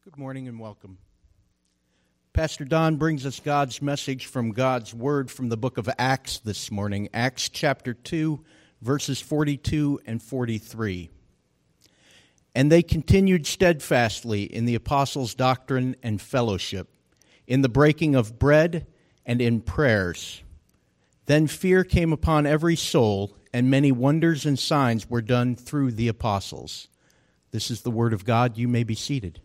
Good morning and welcome. Pastor Don brings us God's message from God's Word from the book of Acts this morning, Acts chapter 2, verses 42 and 43. And they continued steadfastly in the apostles' doctrine and fellowship, in the breaking of bread and in prayers. Then fear came upon every soul, and many wonders and signs were done through the apostles. This is the word of God. You may be seated.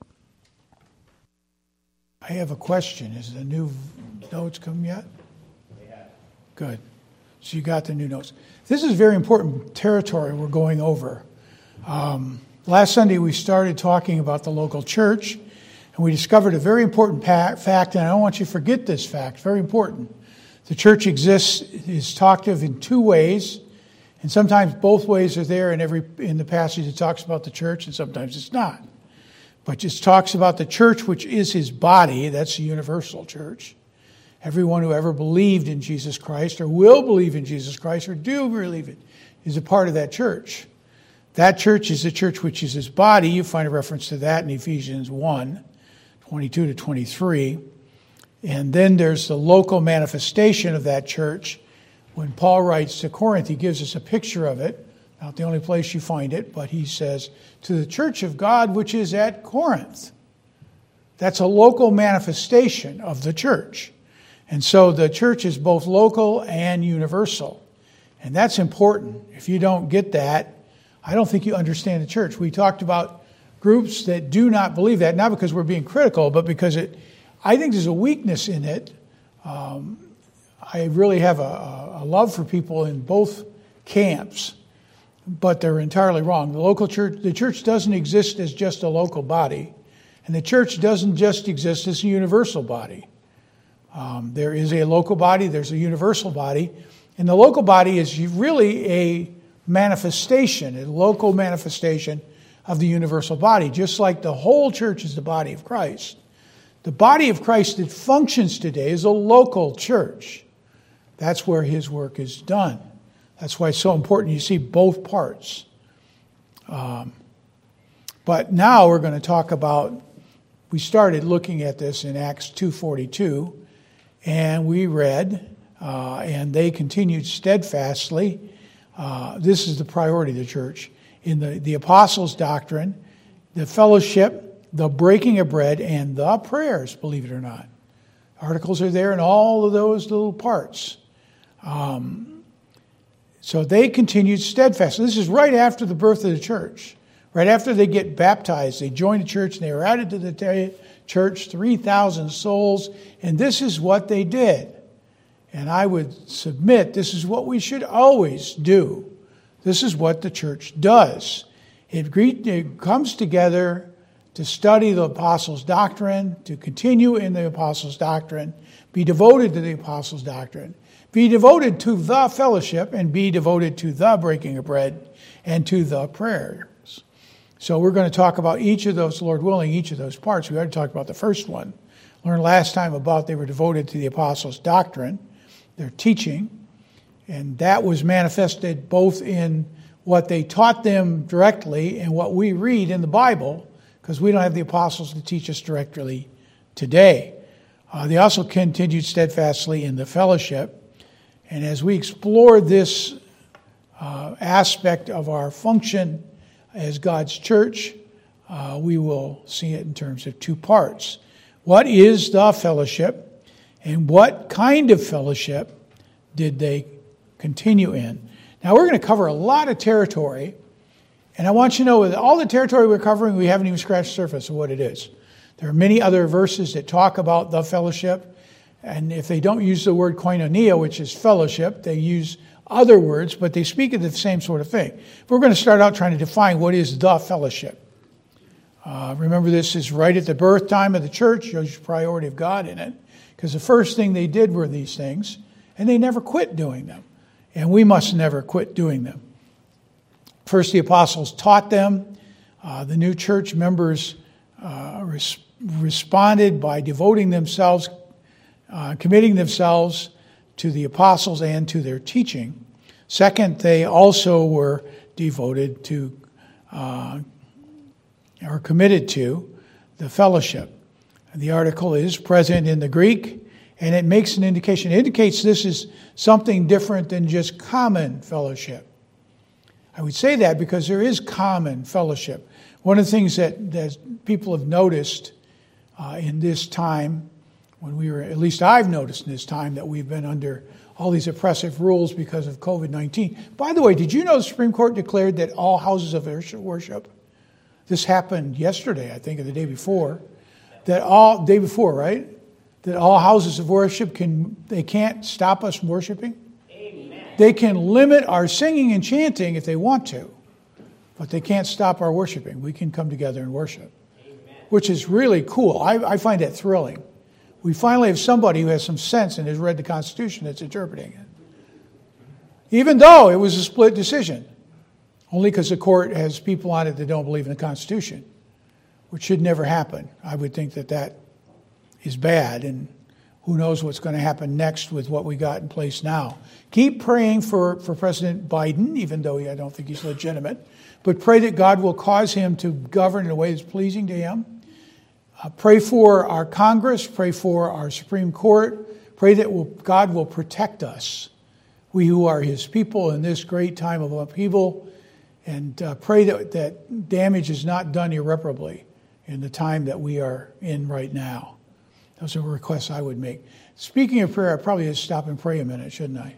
I have a question. Is the new notes come yet? They have. Good. So you got the new notes. This is very important territory we're going over. Last Sunday we started talking about the local church, and we discovered a very important fact, and I don't want you to forget this fact, very important. The church is talked of in two ways, and sometimes both ways are there in the passage that talks about the church, and sometimes it's not. But just talks about the church, which is his body. That's the universal church. Everyone who ever believed in Jesus Christ or will believe in Jesus Christ or do believe it is a part of that church. That church is the church which is his body. You find a reference to that in Ephesians 1, 22 to 23. And then there's the local manifestation of that church. When Paul writes to Corinth, he gives us a picture of it. Not the only place you find it, but he says, to the church of God which is at Corinth. That's a local manifestation of the church. And so the church is both local and universal. And that's important. If you don't get that, I don't think you understand the church. We talked about groups that do not believe that, not because we're being critical, but because I think there's a weakness in it. I really have a love for people in both camps. But they're entirely wrong. The church doesn't exist as just a local body, and the church doesn't just exist as a universal body. There is a local body, there's a universal body, and the local body is really a manifestation, a local manifestation of the universal body, just like the whole church is the body of Christ. The body of Christ that functions today is a local church. That's where his work is done. That's why it's so important you see both parts. But now we're going to talk about, we started looking at this in Acts 2:42, and we read, and they continued steadfastly. This is the priority of the church. In the apostles' doctrine, the fellowship, the breaking of bread, and the prayers, believe it or not. Articles are there in all of those little parts. So they continued steadfast. This is right after the birth of the church. Right after they get baptized, they join the church and they were added to the church, 3,000 souls. And this is what they did. And I would submit this is what we should always do. This is what the church does. It comes together to study the apostles' doctrine, to continue in the apostles' doctrine, be devoted to the apostles' doctrine. Be devoted to the fellowship and be devoted to the breaking of bread and to the prayers. So we're going to talk about each of those, Lord willing, each of those parts. We already talked about the first one. Learned last time about they were devoted to the apostles' doctrine, their teaching, and that was manifested both in what they taught them directly and what we read in the Bible, because we don't have the apostles to teach us directly today. They also continued steadfastly in the fellowship. And as we explore this aspect of our function as God's church, we will see it in terms of two parts. What is the fellowship, and what kind of fellowship did they continue in? Now, we're going to cover a lot of territory, and I want you to know that all the territory we're covering, we haven't even scratched the surface of what it is. There are many other verses that talk about the fellowship. And if they don't use the word koinonia, which is fellowship, they use other words, but they speak of the same sort of thing. We're going to start out trying to define what is the fellowship. Remember, this is right at the birth time of the church, shows the priority of God in it, because the first thing they did were these things, and they never quit doing them. And we must never quit doing them. First, the apostles taught them. The new church members responded by devoting themselves, committing themselves to the apostles and to their teaching. Second, they also were devoted to, or committed to, the fellowship. And the article is present in the Greek, and it makes an indication. It indicates this is something different than just common fellowship. I would say that because there is common fellowship. One of the things that people have noticed in this time, at least I've noticed in this time, that we've been under all these oppressive rules because of COVID-19. By the way, did you know the Supreme Court declared that all houses of worship, this happened yesterday, I think, or the day before, that all houses of worship they can't stop us from worshiping? Amen. They can limit our singing and chanting if they want to, but they can't stop our worshiping. We can come together and worship, Amen. Which is really cool. I find that thrilling. We finally have somebody who has some sense and has read the Constitution that's interpreting it. Even though it was a split decision, only because the court has people on it that don't believe in the Constitution, which should never happen. I would think that is bad, and who knows what's going to happen next with what we got in place now. Keep praying for President Biden, even though I don't think he's legitimate, but pray that God will cause him to govern in a way that's pleasing to him. Pray for our Congress, pray for our Supreme Court, pray that God will protect us, we who are his people in this great time of upheaval, and pray that damage is not done irreparably in the time that we are in right now. Those are requests I would make. Speaking of prayer, I probably should stop and pray a minute, shouldn't I?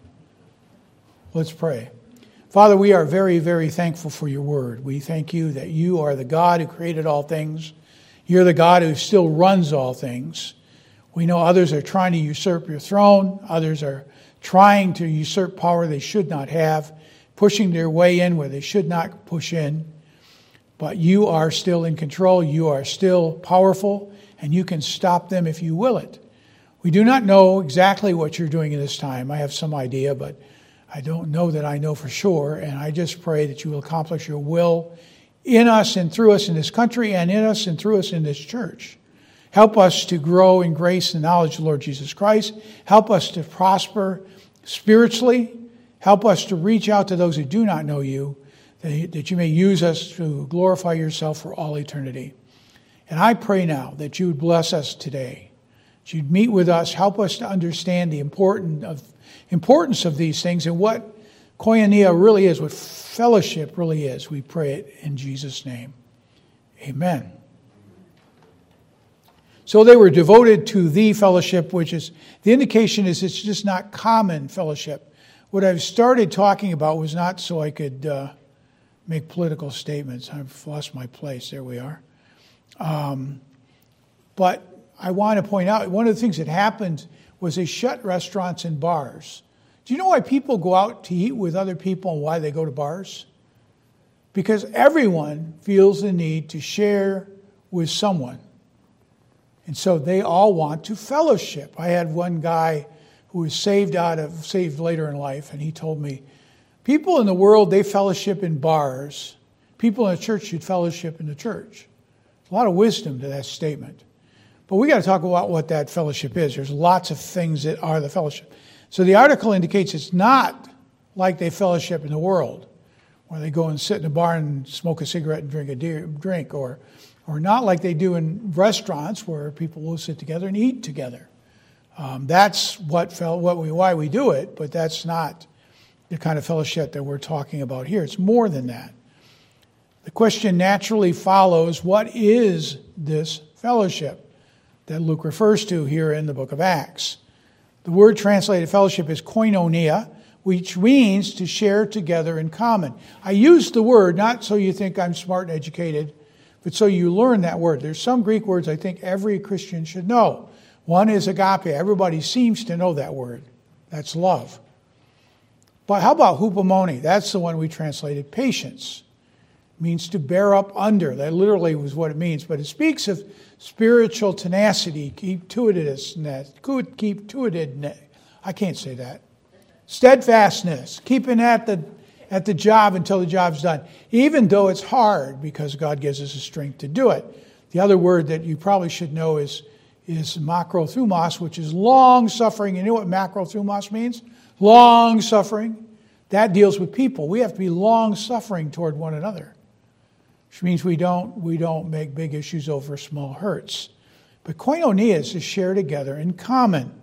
Let's pray. Father, we are very, very thankful for your word. We thank you that you are the God who created all things. You're the God who still runs all things. We know others are trying to usurp your throne. Others are trying to usurp power they should not have, pushing their way in where they should not push in. But you are still in control. You are still powerful, and you can stop them if you will it. We do not know exactly what you're doing in this time. I have some idea, but I don't know that I know for sure. And I just pray that you will accomplish your will in us and through us in this country, and in us and through us in this church. Help us to grow in grace and knowledge of the Lord Jesus Christ. Help us to prosper spiritually. Help us to reach out to those who do not know you, that you may use us to glorify yourself for all eternity. And I pray now that you would bless us today, that you'd meet with us, help us to understand the importance of these things and what koinonia really is, what fellowship really is. We pray it in Jesus' name. Amen. So they were devoted to the fellowship, which is, the indication is it's just not common fellowship. What I've started talking about was not so I could make political statements. I've lost my place. There we are. But I want to point out, one of the things that happened was they shut restaurants and bars. Do you know why people go out to eat with other people and why they go to bars? Because everyone feels the need to share with someone. And so they all want to fellowship. I had one guy who was saved later in life, and he told me, people in the world, they fellowship in bars. People in the church should fellowship in the church. A lot of wisdom to that statement. But we got to talk about what that fellowship is. There's lots of things that are the fellowship. So the article indicates it's not like they fellowship in the world, where they go and sit in a bar and smoke a cigarette and drink a drink, or not like they do in restaurants where people will sit together and eat together. That's why we do it, but that's not the kind of fellowship that we're talking about here. It's more than that. The question naturally follows, what is this fellowship that Luke refers to here in the book of Acts? The word translated fellowship is koinonia, which means to share together in common. I use the word not so you think I'm smart and educated, but so you learn that word. There's some Greek words I think every Christian should know. One is agape. Everybody seems to know that word. That's love. But how about hupomone? That's the one we translated patience. It means to bear up under. That literally was what it means. But it speaks of spiritual tenacity, keep-to-itedness. I can't say that. Steadfastness, keeping at the job until the job's done, even though it's hard, because God gives us the strength to do it. The other word that you probably should know is makrothumos, which is long-suffering. You know what makrothumos means? Long-suffering. That deals with people. We have to be long-suffering toward one another. which means we don't make big issues over small hurts. But koinonia is to share together in common.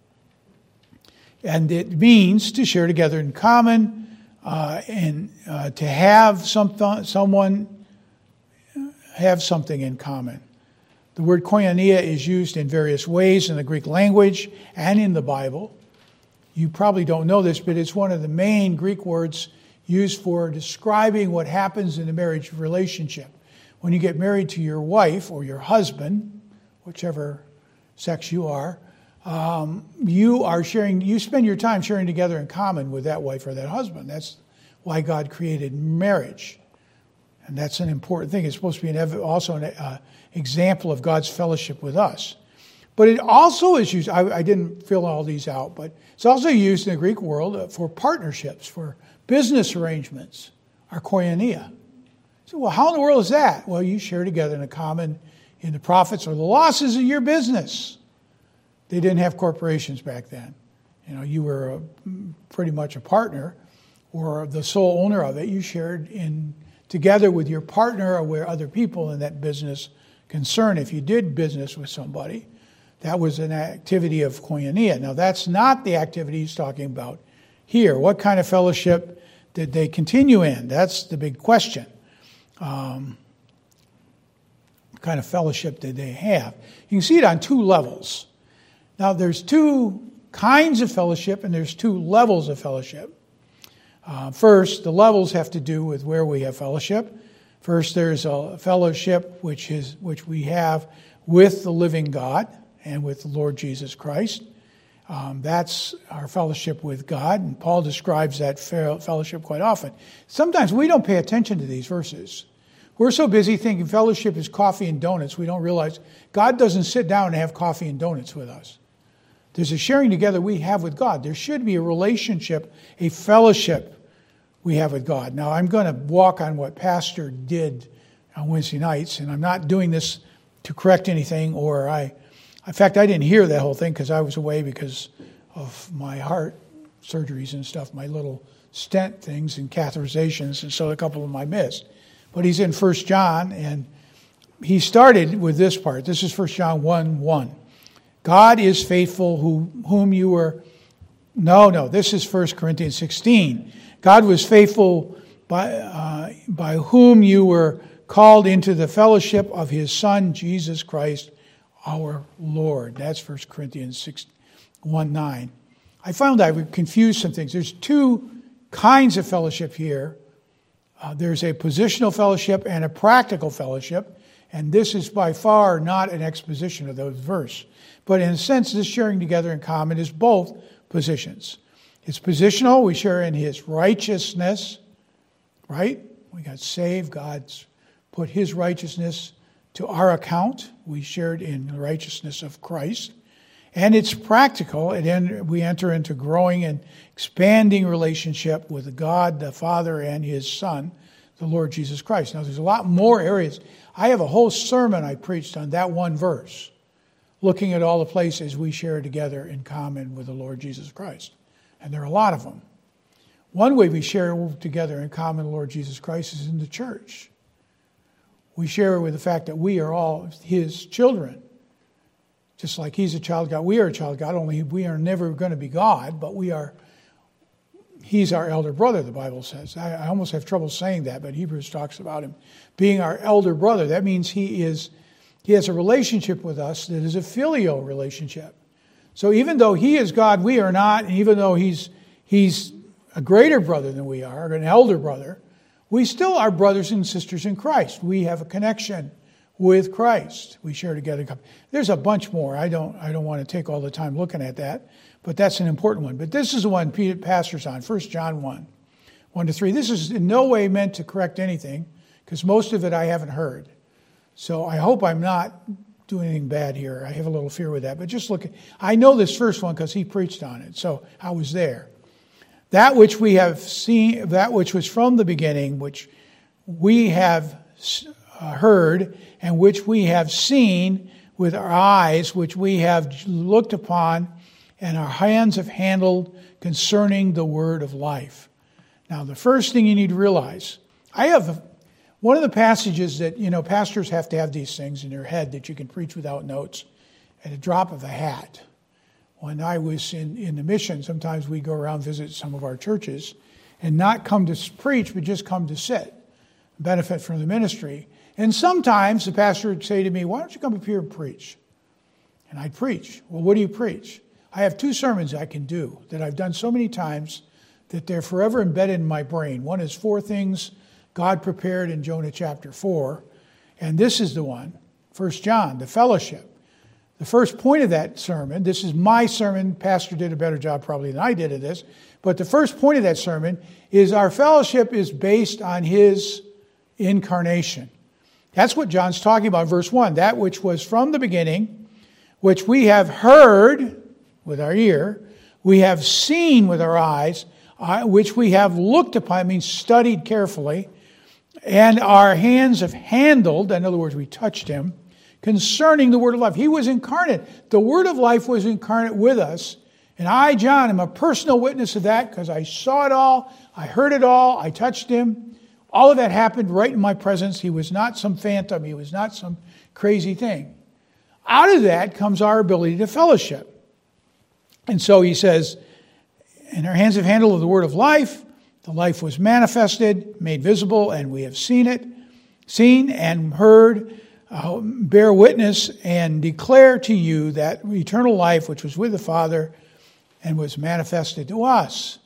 And it means to share together in common and to have someone have something in common. The word koinonia is used in various ways in the Greek language and in the Bible. You probably don't know this, but it's one of the main Greek words used for describing what happens in a marriage relationship. When you get married to your wife or your husband, whichever sex you are, you spend your time sharing together in common with that wife or that husband. That's why God created marriage. And that's an important thing. It's supposed to be also an example of God's fellowship with us. But it also is used, I didn't fill all these out, but it's also used in the Greek world for partnerships, for business arrangements, our koinonia. So, well, how in the world is that? Well, you share together in a common, in the profits or the losses of your business. They didn't have corporations back then. You were pretty much a partner or the sole owner of it. You shared together with your partner or with other people in that business concern. If you did business with somebody, that was an activity of koinonia. Now, that's not the activity he's talking about here. What kind of fellowship did they continue in? That's the big question. What kind of fellowship did they have? You can see it on two levels. Now, there's two kinds of fellowship and there's two levels of fellowship. First, the levels have to do with where we have fellowship. First, there's a fellowship which we have with the living God and with the Lord Jesus Christ. That's our fellowship with God, and Paul describes that fellowship quite often. Sometimes we don't pay attention to these verses. We're so busy thinking fellowship is coffee and donuts, we don't realize God doesn't sit down and have coffee and donuts with us. There's a sharing together we have with God. There should be a relationship, a fellowship we have with God. Now, I'm going to walk on what Pastor did on Wednesday nights, and I'm not doing this to correct anything, in fact, I didn't hear that whole thing because I was away because of my heart surgeries and stuff, my little stent things and catheterizations, and so a couple of them I missed. But he's in 1 John, and he started with this part. This is 1 John 1:1. God is faithful whom you were... No, this is 1 Corinthians 16. God was faithful by whom you were called into the fellowship of his Son, Jesus Christ, our Lord. That's 1 Corinthians 1:9. I found I would confuse some things. There's two kinds of fellowship here. There's a positional fellowship and a practical fellowship, and this is by far not an exposition of those verse. But in a sense, this sharing together in common is both positions. It's positional. We share in his righteousness, right? We got saved. God's put his righteousness to our account. We shared in the righteousness of Christ. And it's practical. We enter into growing and expanding relationship with God, the Father, and his Son, the Lord Jesus Christ. Now, there's a lot more areas. I have a whole sermon I preached on that one verse, looking at all the places we share together in common with the Lord Jesus Christ. And there are a lot of them. One way we share together in common with the Lord Jesus Christ is in the church. We share with the fact that we are all his children. Just like he's a child of God, we are a child of God, only we are never going to be God, but he's our elder brother, the Bible says. I almost have trouble saying that, but Hebrews talks about him being our elder brother. That means he has a relationship with us that is a filial relationship. So even though he is God, we are not, and even though he's a greater brother than we are, an elder brother, we still are brothers and sisters in Christ. We have a connection with Christ. We share together. There's a bunch more. I don't want to take all the time looking at that, but that's an important one. But this is the one Pastor's on, 1 John 1:1-3. This is in no way meant to correct anything, because most of it I haven't heard. So I hope I'm not doing anything bad here. I have a little fear with that. But just look I know this first one because he preached on it, so I was there. That which we have seen, that which was from the beginning, which we have heard, and which we have seen with our eyes, which we have looked upon, and our hands have handled concerning the word of life. Now, the first thing you need to realize, One of the passages that, pastors have to have these things in their head that you can preach without notes at a drop of a hat. When I was in the mission, sometimes we go around visit some of our churches and not come to preach, but just come to sit, benefit from the ministry. And sometimes the pastor would say to me, why don't you come up here and preach? And I'd preach. Well, what do you preach? I have 2 sermons I can do that I've done so many times that they're forever embedded in my brain. One is 4 things God prepared in Jonah chapter 4. And this is the one, 1 John, the fellowship. The first point of that sermon, this is my sermon. Pastor did a better job probably than I did at this. But the first point of that sermon is our fellowship is based on his incarnation. That's what John's talking about in verse 1. That which was from the beginning, which we have heard with our ear, we have seen with our eyes, which we have looked upon, means studied carefully, and our hands have handled, in other words, we touched him, concerning the word of life. He was incarnate. The word of life was incarnate with us. And I, John, am a personal witness of that because I saw it all, I heard it all, I touched him. All of that happened right in my presence. He was not some phantom. He was not some crazy thing. Out of that comes our ability to fellowship. And so he says, and our hands have handled the word of life. The life was manifested, made visible, and we have seen and heard, bear witness and declare to you that eternal life which was with the Father and was manifested to us.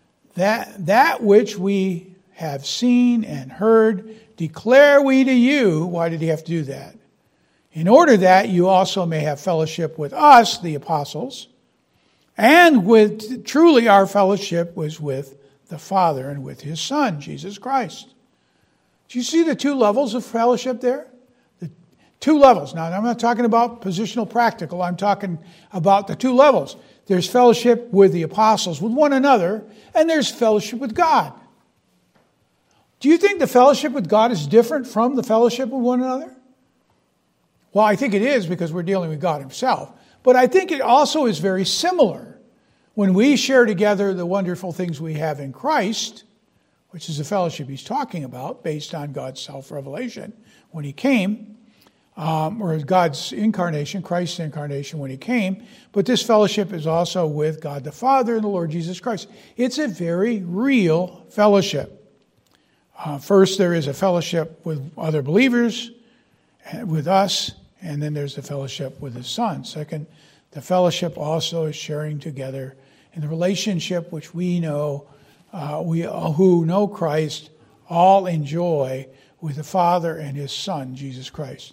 That which we have seen and heard, declare we to you. Why did he have to do that? In order that you also may have fellowship with us, the apostles, and with truly our fellowship was with the Father and with his Son, Jesus Christ. Do you see the 2 levels of fellowship there? The 2 levels. Now, I'm not talking about positional practical. I'm talking about the 2 levels. There's fellowship with the apostles, with one another, and there's fellowship with God. Do you think the fellowship with God is different from the fellowship with one another? Well, I think it is because we're dealing with God himself. But I think it also is very similar. When we share together the wonderful things we have in Christ, which is the fellowship he's talking about, based on God's self-revelation when he came, or God's incarnation, Christ's incarnation when he came. But this fellowship is also with God the Father and the Lord Jesus Christ. It's a very real fellowship. First, there is a fellowship with other believers, with us, and then there's the fellowship with his Son. Second, the fellowship also is sharing together in the relationship which we know, we who know Christ, all enjoy with the Father and his Son, Jesus Christ.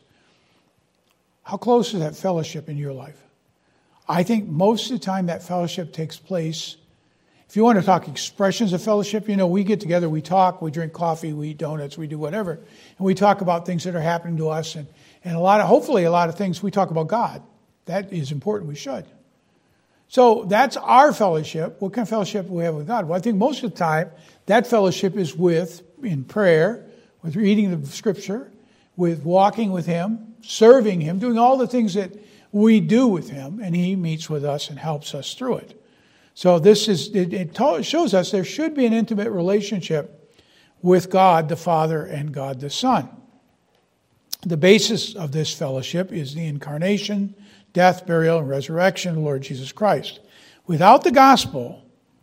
How close is that fellowship in your life? I think most of the time that fellowship takes place. If you want to talk expressions of fellowship, we get together, we talk, we drink coffee, we eat donuts, we do whatever. And we talk about things that are happening to us. And hopefully a lot of things we talk about God. That is important, we should. So that's our fellowship. What kind of fellowship do we have with God? Well, I think most of the time that fellowship is in prayer, with reading the Scripture, with walking with him, serving him, doing all the things that we do with him, and he meets with us and helps us through it. So it shows us there should be an intimate relationship with God the Father and God the Son. The basis of this fellowship is the incarnation, death, burial, and resurrection of the Lord Jesus Christ. Without the gospel,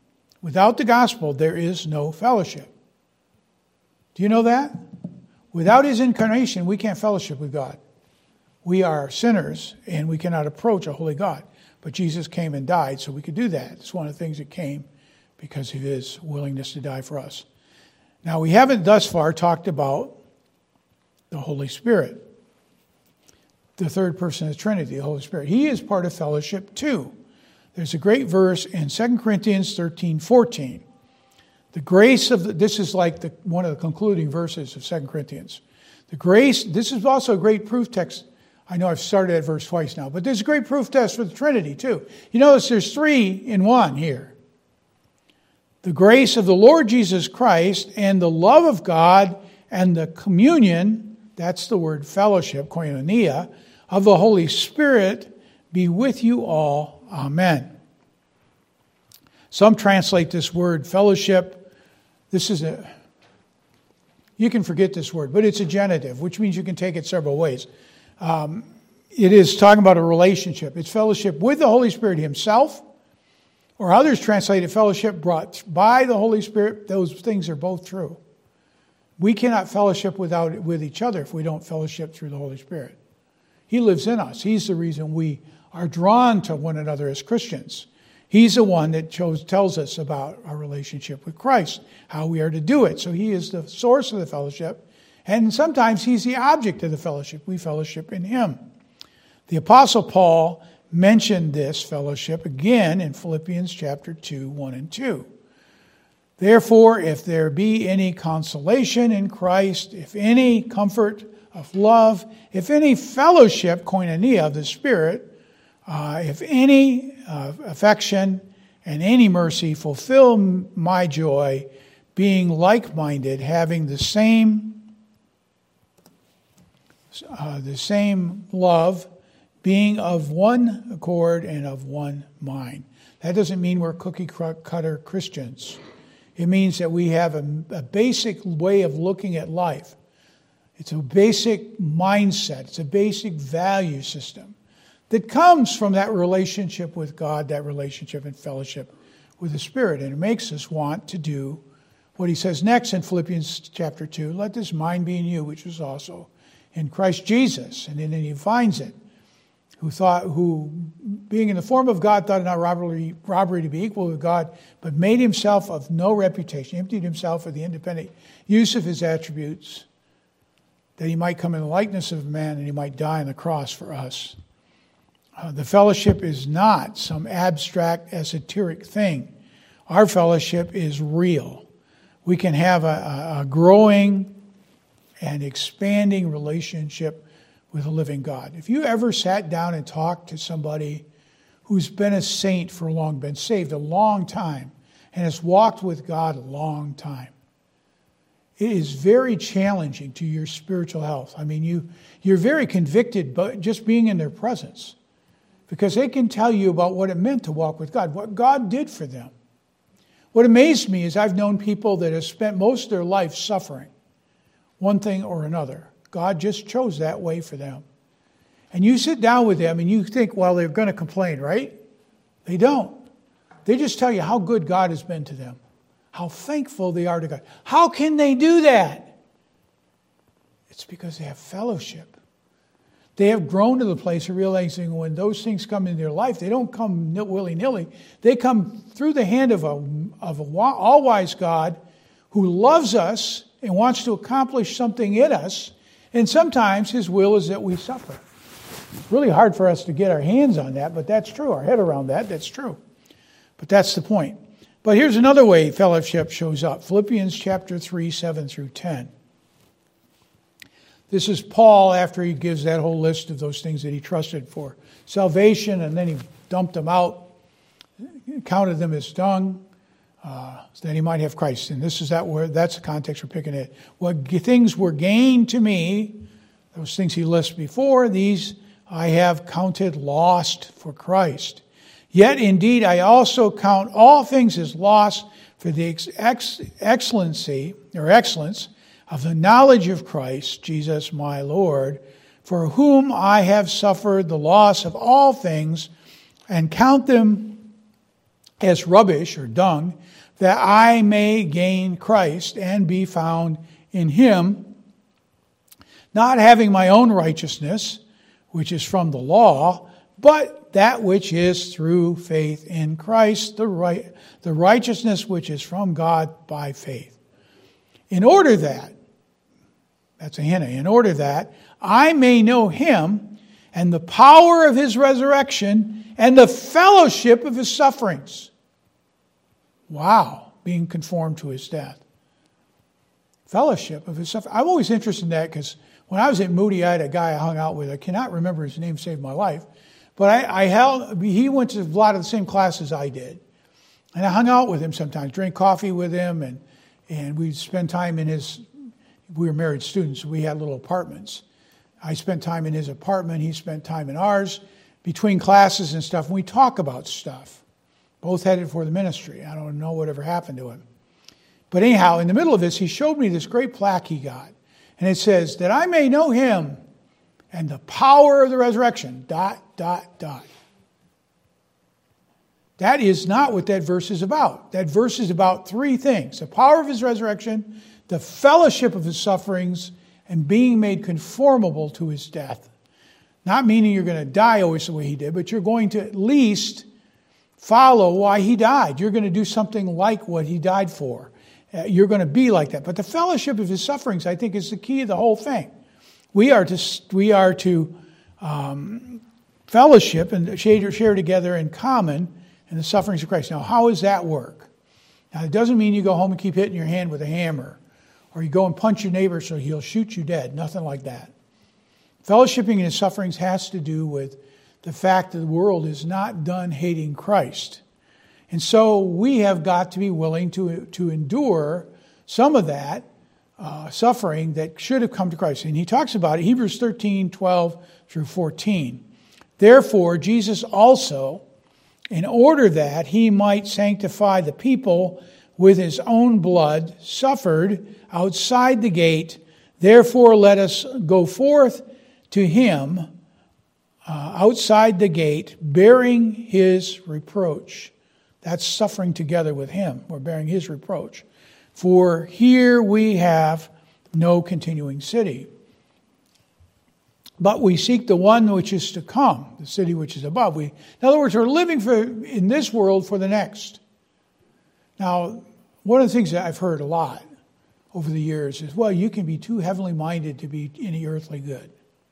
there is no fellowship. Do you know that? Without his incarnation, we can't fellowship with God. We are sinners, and we cannot approach a holy God. But Jesus came and died, so we could do that. It's one of the things that came because of his willingness to die for us. Now, we haven't thus far talked about the Holy Spirit, the third person of the Trinity, the Holy Spirit. He is part of fellowship too. There's a great verse in 2 Corinthians 13:14. The grace of this is like one of the concluding verses of 2 Corinthians. The grace, this is also a great proof text. I know I've started that verse twice now, but there's a great proof text for the Trinity too. You notice there's 3 in 1 here. The grace of the Lord Jesus Christ and the love of God and the communion, that's the word fellowship, koinonia, of the Holy Spirit be with you all. Amen. Some translate this word fellowship. This is You can forget this word, but it's a genitive, which means you can take it several ways. It is talking about a relationship. It's fellowship with the Holy Spirit himself, or others translate it fellowship brought by the Holy Spirit. Those things are both true. We cannot fellowship with each other if we don't fellowship through the Holy Spirit. He lives in us. He's the reason we are drawn to one another as Christians. He's the one that tells us about our relationship with Christ, how we are to do it. So he is the source of the fellowship. And sometimes he's the object of the fellowship. We fellowship in him. The Apostle Paul mentioned this fellowship again in Philippians chapter 2, 1 and 2. Therefore, if there be any consolation in Christ, if any comfort of love, if any fellowship, koinonia, of the Spirit, if any affection and any mercy, fulfill my joy, being like-minded, having the same love, being of one accord and of one mind. That doesn't mean we're cookie-cutter Christians. It means that we have a basic way of looking at life. It's a basic mindset. It's a basic value system that comes from that relationship with God, that relationship and fellowship with the Spirit. And it makes us want to do what he says next in Philippians chapter 2. Let this mind be in you, which was also in Christ Jesus. And then he finds it. Who being in the form of God, thought it not robbery to be equal with God, but made himself of no reputation, emptied himself of the independent use of his attributes, that he might come in the likeness of man and he might die on the cross for us. The fellowship is not some abstract, esoteric thing. Our fellowship is real. We can have a growing and expanding relationship with a living God. If you ever sat down and talked to somebody who's been a saint for a long, been saved a long time, and has walked with God a long time, it is very challenging to your spiritual health. I mean, you're very convicted by just being in their presence, because they can tell you about what it meant to walk with God, what God did for them. What amazed me is I've known people that have spent most of their life suffering one thing or another. God just chose that way for them. And you sit down with them and you think, well, they're going to complain, right? They don't. They just tell you how good God has been to them, how thankful they are to God. How can they do that? It's because they have fellowship. They have grown to the place of realizing when those things come in their life, they don't come willy-nilly. They come through the hand of a all-wise God who loves us and wants to accomplish something in us. And sometimes his will is that we suffer. It's really hard for us to get our hands on that, but that's true. Our head around that, that's true. But that's the point. But here's another way fellowship shows up. Philippians chapter 3, 7 through 10. This is Paul after he gives that whole list of those things that he trusted for salvation, and then he dumped them out, counted them as dung, so that he might have Christ. And this is that's the context we're picking it. What things were gained to me, those things he lists before, these I have counted lost for Christ. Yet indeed I also count all things as lost for the excellence of the knowledge of Christ, Jesus my Lord, for whom I have suffered the loss of all things, and count them as rubbish or dung, that I may gain Christ and be found in him, not having my own righteousness, which is from the law, but that which is through faith in Christ, the righteousness which is from God by faith. In order that I may know him and the power of his resurrection and the fellowship of his sufferings. Wow, being conformed to his death. Fellowship of his suffering. I'm always interested in that because when I was at Moody, I had a guy I hung out with. I cannot remember his name, saved my life. But he went to a lot of the same classes I did. And I hung out with him sometimes, drank coffee with him, and we'd spend time in his, we were married students, so we had little apartments. I spent time in his apartment, he spent time in ours, between classes and stuff, and we talk about stuff. Both headed for the ministry. I don't know whatever happened to him. But anyhow, in the middle of this, he showed me this great plaque he got. And it says, that I may know him and the power of the resurrection, ... That is not what that verse is about. That verse is about three things: the power of his resurrection, the fellowship of his sufferings, and being made conformable to his death. Not meaning you're going to die always the way he did, but you're going to at least follow why he died. You're going to do something like what he died for. You're going to be like that. But the fellowship of his sufferings, I think, is the key of the whole thing. We are to fellowship and share together in common in the sufferings of Christ. Now, how does that work? Now, it doesn't mean you go home and keep hitting your hand with a hammer, or you go and punch your neighbor so he'll shoot you dead. Nothing like that. Fellowshipping in his sufferings has to do with the fact that the world is not done hating Christ. And so we have got to be willing to endure some of that suffering that should have come to Christ. And he talks about it, Hebrews 13, 12 through 14. Therefore, Jesus also, in order that he might sanctify the people with his own blood, suffered outside the gate. Therefore, let us go forth to him outside the gate, bearing his reproach. That's suffering together with him. We're bearing his reproach. For here we have no continuing city. But we seek the one which is to come, the city which is above. In other words, we're living in this world for the next. Now, one of the things that I've heard a lot over the years is, well, you can be too heavenly minded to be any earthly good.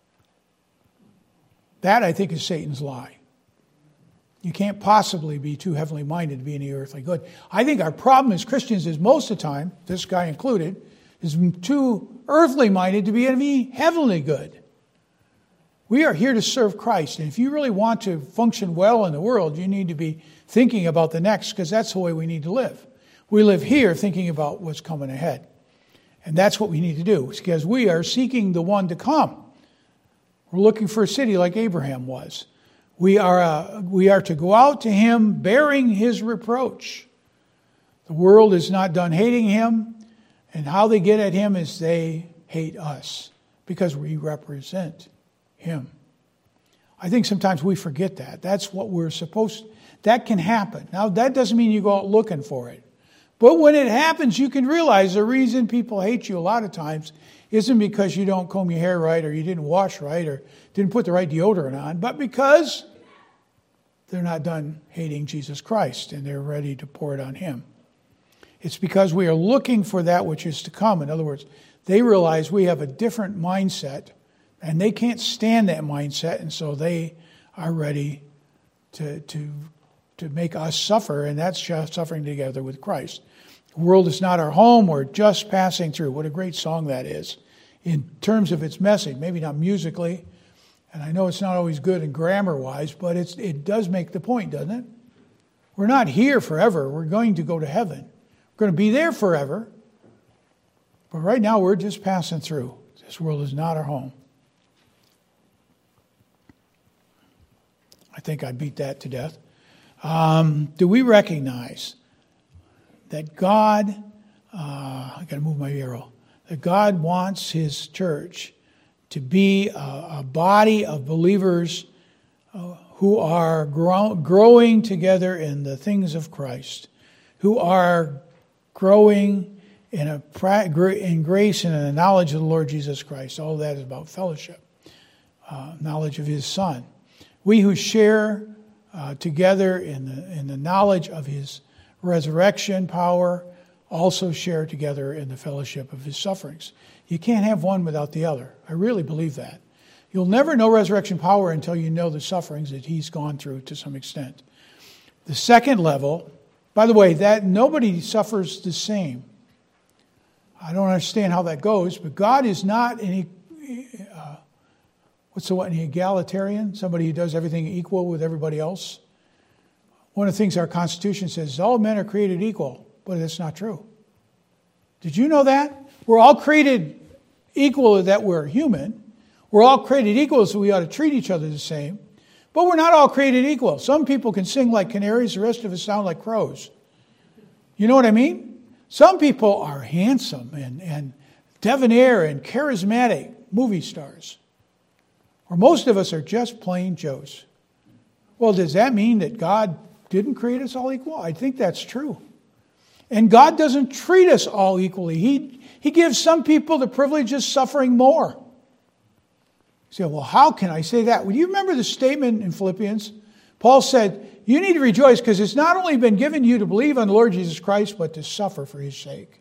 That, I think, is Satan's lie. You can't possibly be too heavenly minded to be any earthly good. I think our problem as Christians is most of the time, this guy included, is too earthly minded to be any heavenly good. We are here to serve Christ. And if you really want to function well in the world, you need to be thinking about the next, because that's the way we need to live. We live here thinking about what's coming ahead. And that's what we need to do, because we are seeking the one to come. We're looking for a city like Abraham was. We are to go out to him bearing his reproach. The world is not done hating him, and how they get at him is they hate us because we represent him. I think sometimes we forget that. That's what we're supposed to. That can happen. Now, that doesn't mean you go out looking for it. But when it happens, you can realize the reason people hate you a lot of times isn't because you don't comb your hair right, or you didn't wash right, or didn't put the right deodorant on, but because they're not done hating Jesus Christ and they're ready to pour it on him. It's because we are looking for that which is to come. In other words, they realize we have a different mindset, and they can't stand that mindset, and so they are ready to make us suffer, and that's just suffering together with Christ. The world is not our home. We're just passing through. What a great song that is in terms of its message. Maybe not musically, and I know it's not always good and grammar-wise, but it does make the point, doesn't it? We're not here forever. We're going to go to heaven. We're going to be there forever. But right now, we're just passing through. This world is not our home. I think I beat that to death. Do we recognize that God, I got to move my arrow, that God wants his church to be a body of believers who are growing together in the things of Christ, who are growing in grace and in the knowledge of the Lord Jesus Christ. All of that is about fellowship, knowledge of his Son. We who share together in the knowledge of his resurrection power also share together in the fellowship of his sufferings. You can't have one without the other. I really believe that. You'll never know resurrection power until you know the sufferings that he's gone through to some extent. The second level, by the way, that nobody suffers the same. I don't understand how that goes, but God is not an egalitarian, somebody who does everything equal with everybody else. One of the things our Constitution says is all men are created equal, but that's not true. Did you know that? We're all created equal in that we're human. We're all created equal, so we ought to treat each other the same. But we're not all created equal. Some people can sing like canaries, the rest of us sound like crows. You know what I mean? Some people are handsome and debonair and charismatic movie stars. Or most of us are just plain Joes. Well, does that mean that God didn't create us all equal? I think that's true. And God doesn't treat us all equally. He gives some people the privilege of suffering more. You say, well, how can I say that? Well, you remember the statement in Philippians? Paul said, you need to rejoice because it's not only been given you to believe on the Lord Jesus Christ, but to suffer for His sake.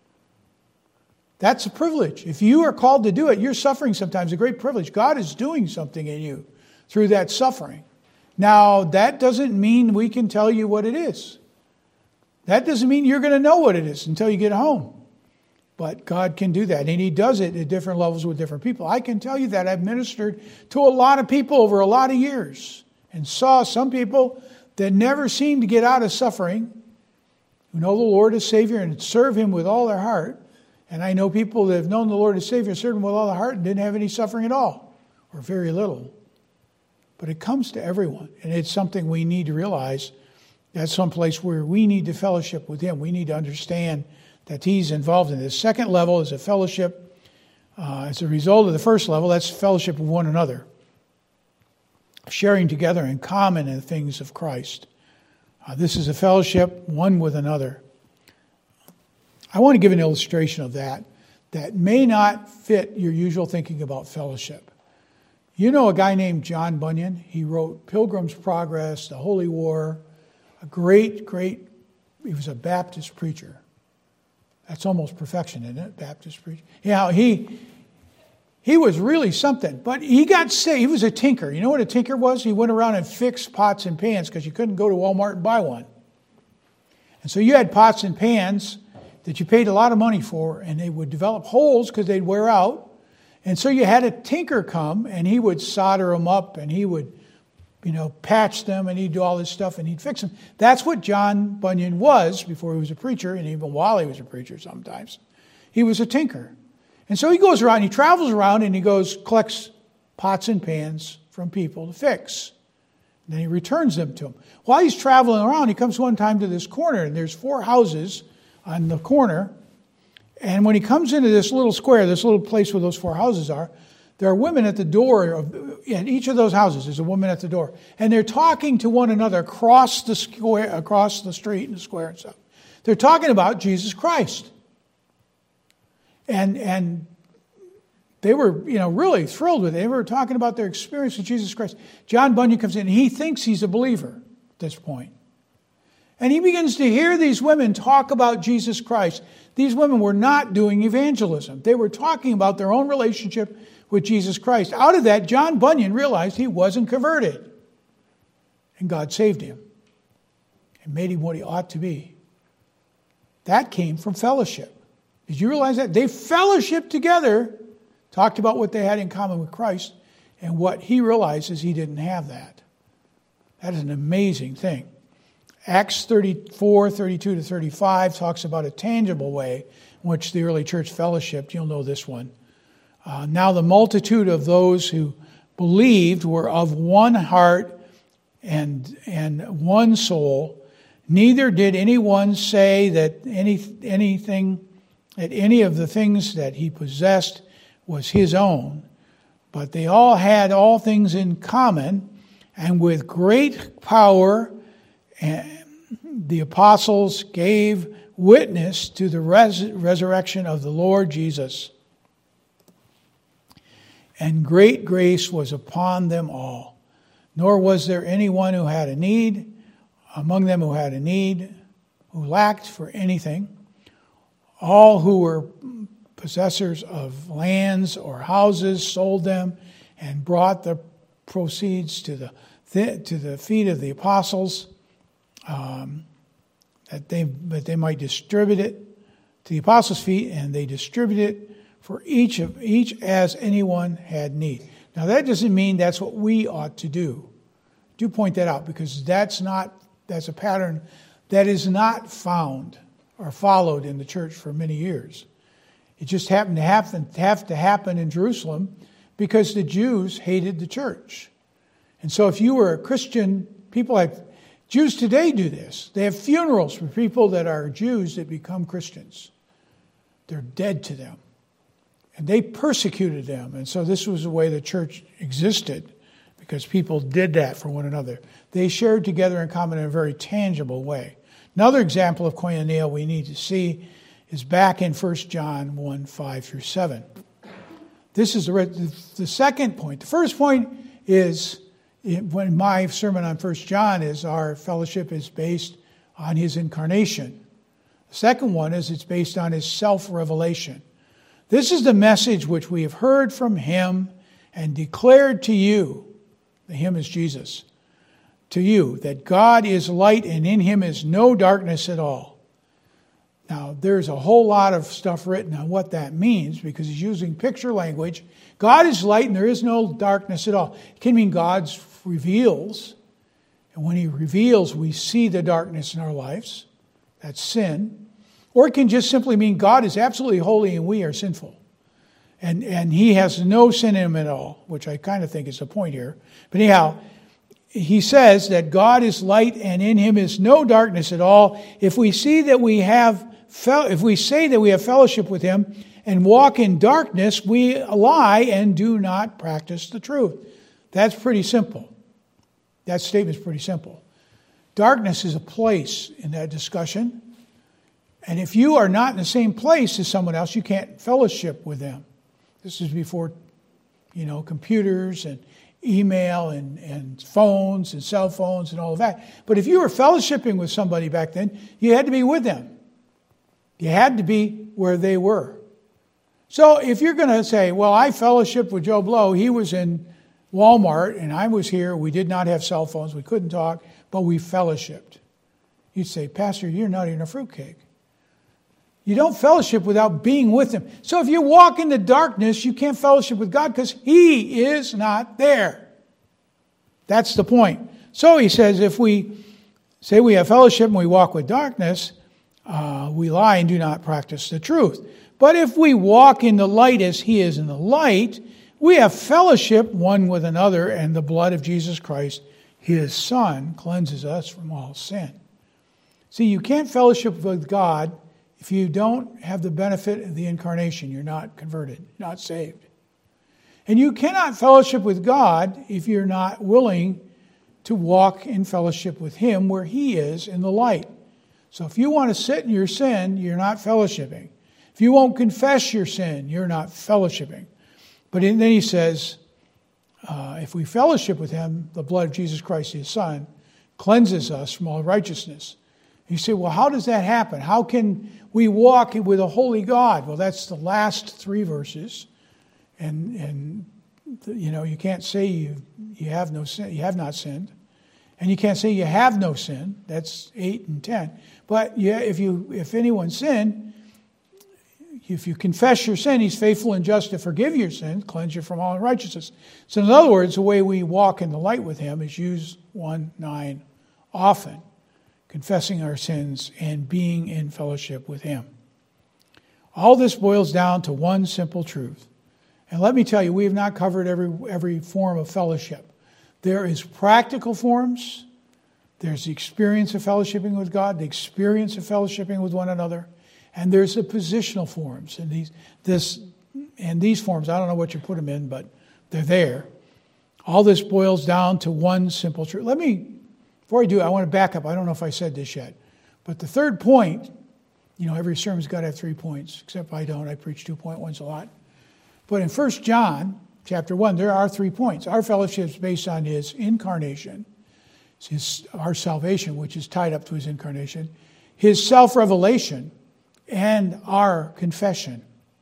That's a privilege. If you are called to do it, you're suffering sometimes, a great privilege. God is doing something in you through that suffering. Now, that doesn't mean we can tell you what it is. That doesn't mean you're going to know what it is until you get home. But God can do that, and He does it at different levels with different people. I can tell you that I've ministered to a lot of people over a lot of years and saw some people that never seem to get out of suffering, who know the Lord as Savior and serve Him with all their heart. And I know people that have known the Lord as Savior and served Him with all their heart and didn't have any suffering at all, or very little. But it comes to everyone, and it's something we need to realize. That's someplace where we need to fellowship with Him. We need to understand that He's involved in this. Second level is a fellowship as a result of the first level. That's fellowship with one another. Sharing together in common in the things of Christ. This is a fellowship one with another. I want to give an illustration of that may not fit your usual thinking about fellowship. You know a guy named John Bunyan? He wrote Pilgrim's Progress, The Holy War, a great, he was a Baptist preacher. That's almost perfection, isn't it? Baptist preacher. Yeah, he was really something. But he got saved. He was a tinker. You know what a tinker was? He went around and fixed pots and pans because you couldn't go to Walmart and buy one. And so you had pots and pans that you paid a lot of money for, and they would develop holes because they'd wear out. And so you had a tinker come, and he would solder them up, and he would, patch them, and he'd do all this stuff, and he'd fix them. That's what John Bunyan was before he was a preacher, and even while he was a preacher sometimes. He was a tinker. And so he goes around, he travels around, and he collects pots and pans from people to fix. And then he returns them to them. While he's traveling around, he comes one time to this corner, and there's 4 houses on the corner. And when he comes into this little square, this little place where those 4 houses are, there are women at the door. In each of those houses, there's a woman at the door. And they're talking to one another across the square, across the street and the square and stuff. They're talking about Jesus Christ. And they were, really thrilled with it. They were talking about their experience with Jesus Christ. John Bunyan comes in, and he thinks he's a believer at this point. And he begins to hear these women talk about Jesus Christ. These women were not doing evangelism. They were talking about their own relationship with Jesus Christ. Out of that, John Bunyan realized he wasn't converted. And God saved him and made him what he ought to be. That came from fellowship. Did you realize that? They fellowshiped together, talked about what they had in common with Christ, and what he realized is he didn't have that. That is an amazing thing. Acts 34, 32 to 35 talks about a tangible way in which the early church fellowshiped. You'll know this one. Now the multitude of those who believed were of one heart and one soul. Neither did anyone say that any of the things that he possessed was his own, but they all had all things in common, and with great power the apostles gave witness to the resurrection of the Lord Jesus. And great grace was upon them all. Nor was there anyone who had a need, among them who had a need, who lacked for anything. All who were possessors of lands or houses sold them and brought the proceeds to the feet of the apostles, that they might distribute it to the apostles' feet, and they distributed it for each as anyone had need. Now that doesn't mean that's what we ought to do. I do point that out, because that's a pattern that is not found or followed in the church for many years. It just happened to have to happen in Jerusalem because the Jews hated the church. And so if you were a Christian, people had Jews today do this. They have funerals for people that are Jews that become Christians. They're dead to them. And they persecuted them. And so this was the way the church existed, because people did that for one another. They shared together in common in a very tangible way. Another example of koinonia we need to see is back in 1 John 1, 5 through 7. This is the second point. The first point is, when my sermon on 1 John is our fellowship is based on his incarnation. The second one is it's based on his self-revelation. This is the message which we have heard from him and declared to you. The him is Jesus. To you, that God is light and in him is no darkness at all. Now, there's a whole lot of stuff written on what that means, because he's using picture language. God is light and there is no darkness at all. It can mean God reveals. And when he reveals, we see the darkness in our lives. That's sin. Or it can just simply mean God is absolutely holy and we are sinful. And he has no sin in him at all, which I kind of think is the point here. But anyhow, he says that God is light and in him is no darkness at all. If we say that we have fellowship with him and walk in darkness, we lie and do not practice the truth. That's pretty simple. That statement is pretty simple. Darkness is a place in that discussion. And if you are not in the same place as someone else, you can't fellowship with them. This is before, computers and email and phones and cell phones and all of that. But if you were fellowshipping with somebody back then, you had to be with them. You had to be where they were. So if you're going to say, well, I fellowshiped with Joe Blow, he was in Walmart and I was here, we did not have cell phones, we couldn't talk, but we fellowshipped. You'd say, Pastor, you're not even a fruitcake. You don't fellowship without being with him. So if you walk in the darkness, you can't fellowship with God because he is not there. That's the point. So he says, if we say we have fellowship and we walk with darkness, we lie and do not practice the truth. But if we walk in the light as he is in the light, we have fellowship one with another, and the blood of Jesus Christ, his Son, cleanses us from all sin. See, you can't fellowship with God if you don't have the benefit of the incarnation. You're not converted, not saved. And you cannot fellowship with God if you're not willing to walk in fellowship with him where he is in the light. So if you want to sit in your sin, you're not fellowshipping. If you won't confess your sin, you're not fellowshipping. But then he says, if we fellowship with him, the blood of Jesus Christ, his Son, cleanses us from all righteousness. You say, well, how does that happen? How can we walk with a holy God? Well, that's the last three verses. And you can't say you have no sin, you have not sinned. And you can't say you have no sin. That's 8 and 10. But yeah, if anyone sinned, if you confess your sin, he's faithful and just to forgive your sin, cleanse you from all unrighteousness. So in other words, the way we walk in the light with him is use 1:9 often, confessing our sins and being in fellowship with him. All this boils down to one simple truth. And let me tell you, we have not covered every form of fellowship. There is practical forms. There's the experience of fellowshipping with God, the experience of fellowshipping with one another. And there's the positional forms. And these forms, I don't know what you put them in, but they're there. All this boils down to one simple truth. Before I do, I want to back up. I don't know if I said this yet. But the third point, every sermon's got to have 3 points, except I don't. I preach 2-point ones a lot. But in 1 John chapter 1, there are 3 points. Our fellowship is based on his incarnation, our salvation, which is tied up to his incarnation, his self-revelation, and our confession.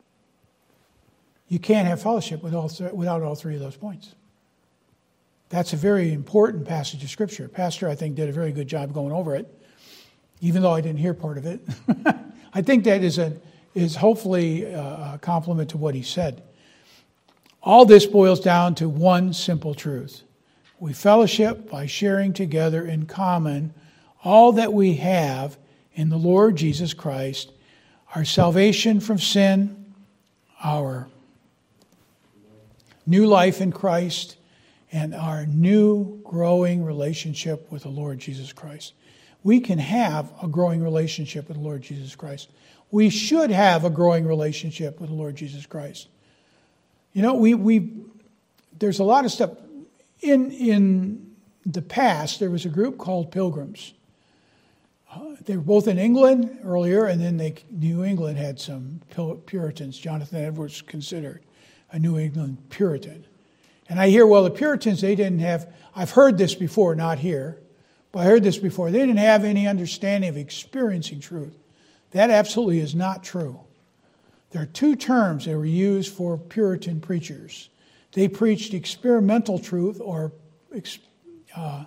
You can't have fellowship without all three of those points. That's a very important passage of Scripture. Pastor, I think, did a very good job going over it, even though I didn't hear part of it. I think that is hopefully a compliment to what he said. All this boils down to one simple truth. We fellowship by sharing together in common all that we have in the Lord Jesus Christ, our salvation from sin, our new life in Christ, and our new growing relationship with the Lord Jesus Christ. We can have a growing relationship with the Lord Jesus Christ. We should have a growing relationship with the Lord Jesus Christ. You know, there's a lot of stuff. In the past, there was a group called Pilgrims. They were both in England earlier, and then New England had some Puritans. Jonathan Edwards considered a New England Puritan. And I hear, well, the Puritans, they didn't have, I've heard this before, not here, but I heard this before. They didn't have any understanding of experiencing truth. That absolutely is not true. There are two terms that were used for Puritan preachers. They preached experimental truth, or I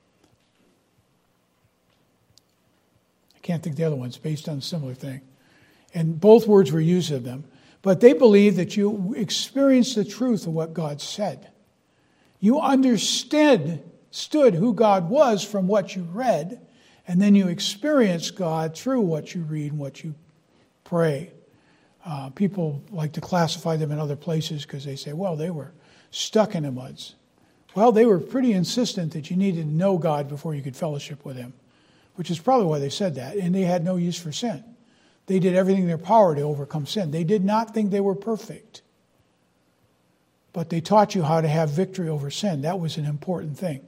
can't think of the other ones, based on a similar thing. And both words were used of them. But they believed that you experienced the truth of what God said. You understood who God was from what you read, and then you experienced God through what you read and what you pray. People like to classify them in other places because they say, well, they were stuck in the muds. Well, they were pretty insistent that you needed to know God before you could fellowship with Him, which is probably why they said that. And they had no use for sin. They did everything in their power to overcome sin. They did not think they were perfect. But they taught you how to have victory over sin. That was an important thing.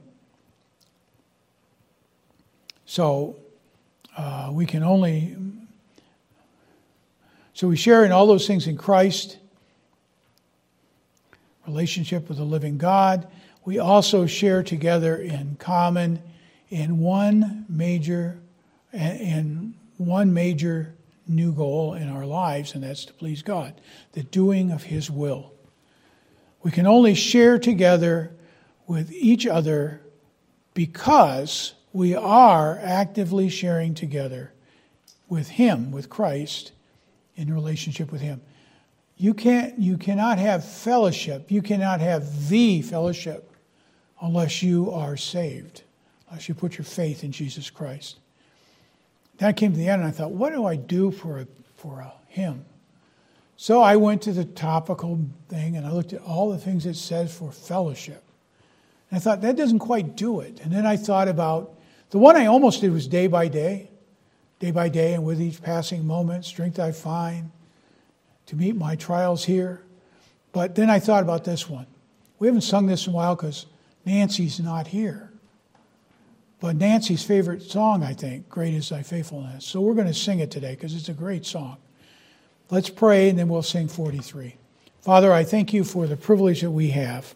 So we share in all those things in Christ, relationship with the living God. We also share together in common in one major new goal in our lives, and that's to please God, the doing of His will. We can only share together with each other because we are actively sharing together with Him, with Christ, in relationship with Him. You cannot have fellowship. You cannot have the fellowship unless you are saved, unless you put your faith in Jesus Christ. Then I came to the end and I thought, what do I do for a hymn? So I went to the topical thing and I looked at all the things it says for fellowship. And I thought, that doesn't quite do it. And then I thought about, the one I almost did was day by day, and with each passing moment, strength I find to meet my trials here. But then I thought about this one. We haven't sung this in a while because Nancy's not here. But Nancy's favorite song, I think, Great is Thy Faithfulness. So we're going to sing it today because it's a great song. Let's pray and then we'll sing 43. Father, I thank you for the privilege that we have.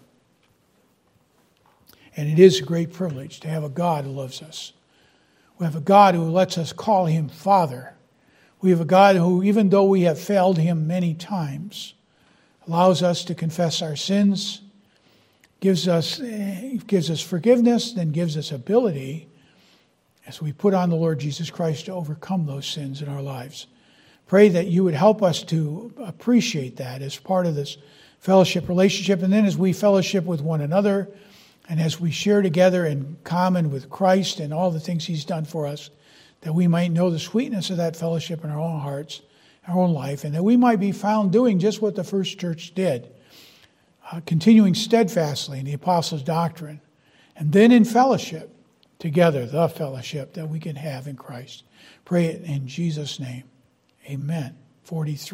And it is a great privilege to have a God who loves us. We have a God who lets us call Him Father. We have a God who, even though we have failed Him many times, allows us to confess our sins, gives us forgiveness, then gives us ability as we put on the Lord Jesus Christ to overcome those sins in our lives. Pray that you would help us to appreciate that as part of this fellowship relationship. And then as we fellowship with one another and as we share together in common with Christ and all the things He's done for us, that we might know the sweetness of that fellowship in our own hearts, our own life, and that we might be found doing just what the first church did. Continuing steadfastly in the apostles' doctrine, and then in fellowship together, the fellowship that we can have in Christ. Pray it in Jesus' name. Amen. 43.